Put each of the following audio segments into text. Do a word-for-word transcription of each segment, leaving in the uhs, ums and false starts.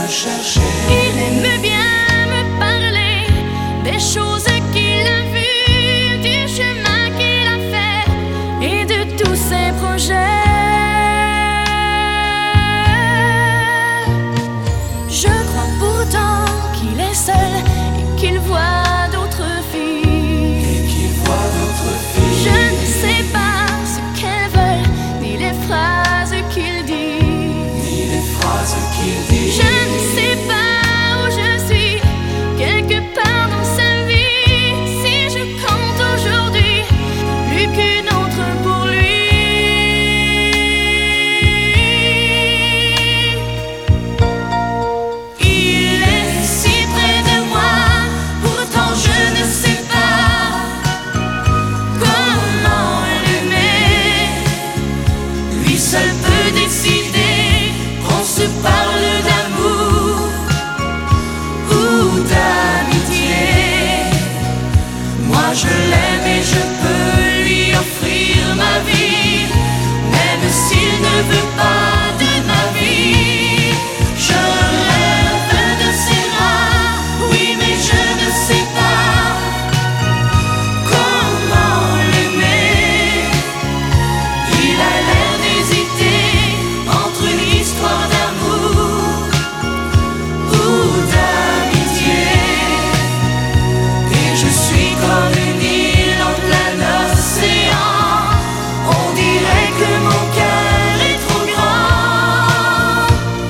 chercher. Il aime bien me parler des choses qu'il a vues, du chemin qu'il a fait et de tous ses projets. Je crois pourtant qu'il est seul et qu'il voit d'autres filles. Et qu'il voit d'autres filles. Je ne sais pas ce qu'elles veulent, ni les phrases qu'il dit. Ni les phrases qu'il dit. Je ne sais pas où je suis, quelque part dans sa vie. Si je compte aujourd'hui, plus qu'une autre pour lui. Il est si près de moi, pourtant je ne sais pas comment l'aimer. Lui seul peut décider qu'on se parle d'amour ou d'amitié. Moi je l'aime et je peux lui offrir ma vie, même s'il ne veut pas de ma vie. Je rêve de ses bras, oui, mais je ne sais pas comment l'aimer. Il a l'air d'hésiter entre une histoire d'amour ou d'amitié. Et je suis comme une île en plein océan. On dirait que mon cœur est trop grand.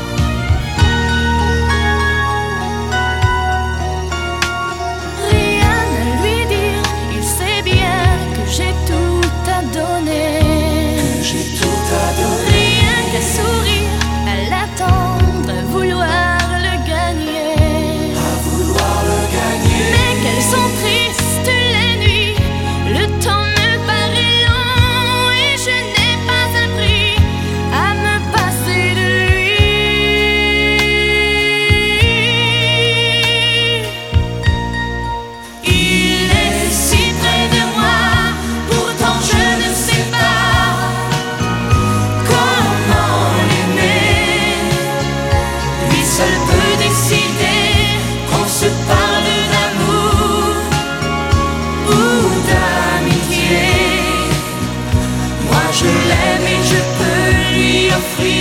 Rien à lui dire, il sait bien que j'ai tout à donner. Que j'ai tout à donner. Rien qu'à sourire, à l'attendre, à vouloir le gagner. À vouloir le gagner. Mais qu'elles sont tristes les nuits, le temps me paraît long et je n'ai pas appris à me passer de lui. Il est si près de moi, pourtant je ne sais pas comment l'aimer. Lui seul peut décider qu'on se parle d'amour ou d'amitié. Moi je l'aime et je peux lui offrir